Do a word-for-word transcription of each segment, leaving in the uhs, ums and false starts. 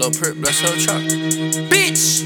Lil Perp, bless her truck. Bitch!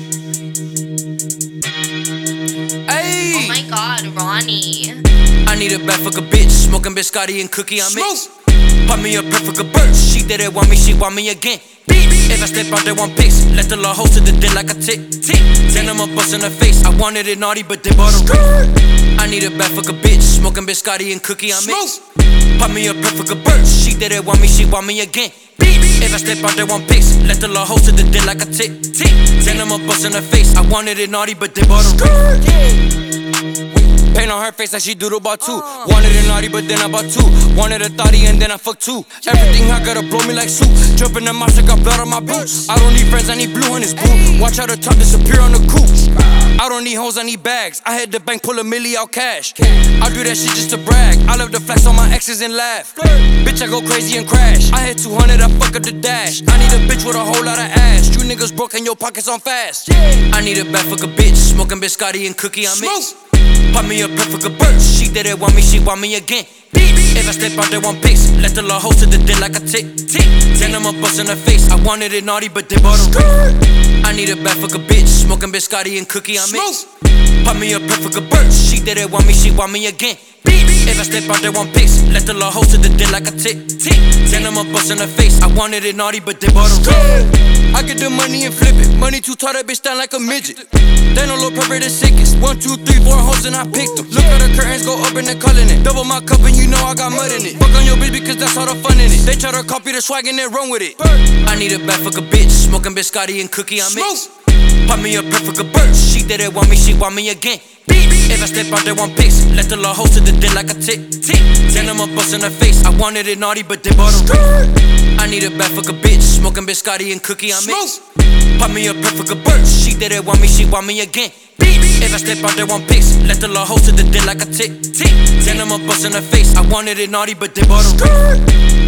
Ayy! Oh my god, Ronnie. I need a bad fuck a bitch, smoking biscotti and cookie on mix. Pop me a perfect a burst, she didn't want me, she want me again. Bitch! If I step out there one pics, let the law host to the dick like a tick. Tick! Then I'ma bust in her face, I wanted it naughty but they bought a ring. I need a bad fuck a bitch, smoking biscotti and cookie on mix. Pop me a perfect a burst, she didn't want me, she want me again. If I step out there one pics, let the law host to the dick like a tick. Tick! Then I'ma bust in her face, I wanted it naughty but they bought a ring. Paint on her face like she doodle bought two. Wanted it naughty but then I bought two. Wanted a thotty and then I fucked two. Everything hot gotta blow me like soup. Jumping the monster got blood on my boots. I don't need friends, I need blue on this boot. Watch how the top disappear on the coupe. I don't need hoes, I need bags. I hit the bank, pull a milli out cash. I do that shit just to brag. I love the flex on my exes and laugh. Bitch, I go crazy and crash. I hit two hundred, I fuck up the dash. I need a bitch with a whole lot of ass. You niggas broke and your pockets on fast. I need a bad fuck a bitch, smoking biscotti and cookie on mix. Pop me a perfect a burst, she didn't want me, she want me again. If I step out there one pics, let the law host to the dick like a tick. Tick! Then I'ma bust in her face, I wanted it naughty but they bought a ring. I need a bad fuck a bitch, smoking biscotti and cookie on mix. Pop me a perfect a burst, she didn't want me, she want me again. If I step out there one pics, let the law host to the dick like a tick. Tick! Then I'ma bust in her face, I wanted it naughty but they bought a ring. I get the money and flip it, money too tall, that bitch stand like a midget. They know Lil Perp the sickest, one, two, three, four hoes and I picked them. Look how the curtains go up and they calling it. Double my cup and you know I got mud in it. Fuck on your bitch because that's all the fun in it. They try to copy the swag and they run with it. I need a bad fuck a bitch, smoking biscotti and cookie on mix. Pop me a perfect a burst, she didn't want me, she want me again. If I step out there one pics, let the law host to the dick like a tick. Tick! Then I'ma bust in her face, I wanted it naughty but they bought a ring. I need a bad fuck a bitch, smoking biscotti and cookie on mix. Pop me a perfect a burst, she didn't want me, she want me again. If I step out there one pics, let the law host to the dick like a tick. Tick! Then I'ma bust in her face, I wanted it naughty but they bought a ring.